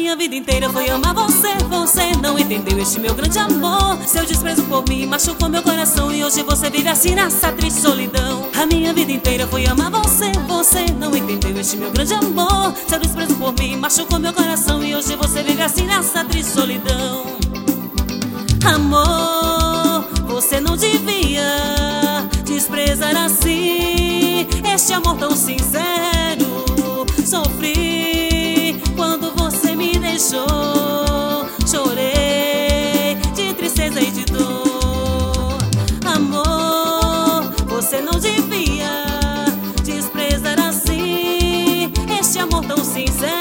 minha vida inteira foi amar você. Você não entendeu este meu grande amor. Seu desprezo por mim machucou meu coração, e hoje você vive assim nessa triste solidão. A minha vida inteira foi amar você. Você não entendeu este meu grande amor. Seu desprezo por mim machucou meu coração, e hoje você vive assim nessa triste solidão. Amor, você não devia desprezar assim este amor tão sincero. Sofri quando você me deixou, chorei de tristeza e de dor. Amor, você não devia desprezar assim este amor tão sincero.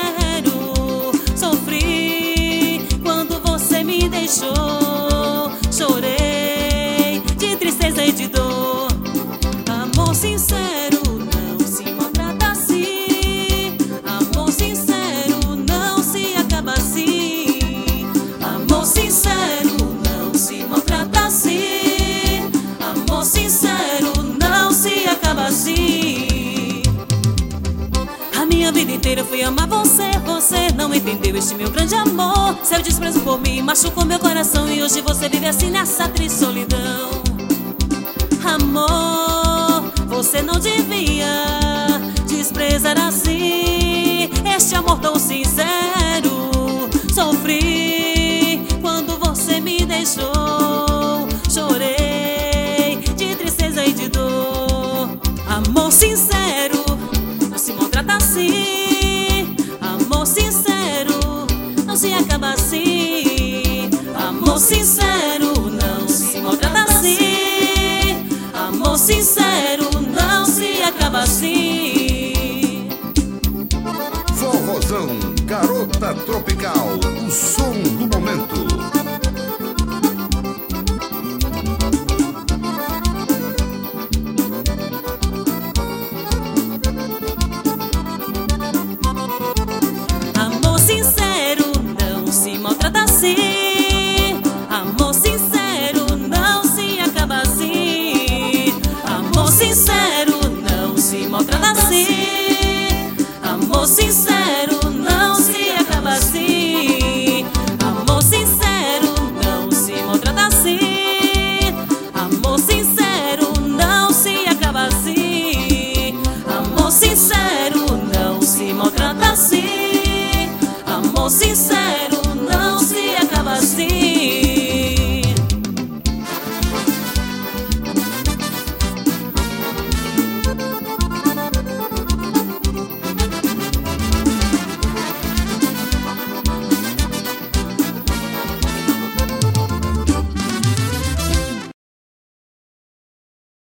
Sofri quando você me deixou, chorei de tristeza e de dor. Amor sincero não se maltrata assim. Amor sincero não se acaba assim. Amor sincero não se maltrata assim. Amor sincero não se acaba assim. A minha vida inteira foi amar você. Você não entendeu este meu grande amor. Seu desprezo por mim machucou meu coração, e hoje você vive assim nessa triste solidão. Amor, você não devia desprezar assim este amor tão sincero. Sofri quando você me deixou, chorei de tristeza e de dor. Amor sincero não se maltrata assim. Amor sincero não se acaba assim. Amor sincero não se maltrata assim. Amor sincero não se acaba assim. Forrozão, garota tropical, o som do momento. Amor sincero não se maltrata assim. Amor sincero não se acaba assim. Amor sincero não se maltrata assim. Amor sincero não se acaba assim. Amor sincero não se maltrata assim. Amor sincero não se acaba assim. Amor sincero não se maltrata assim. Amor sincero não se acaba assim.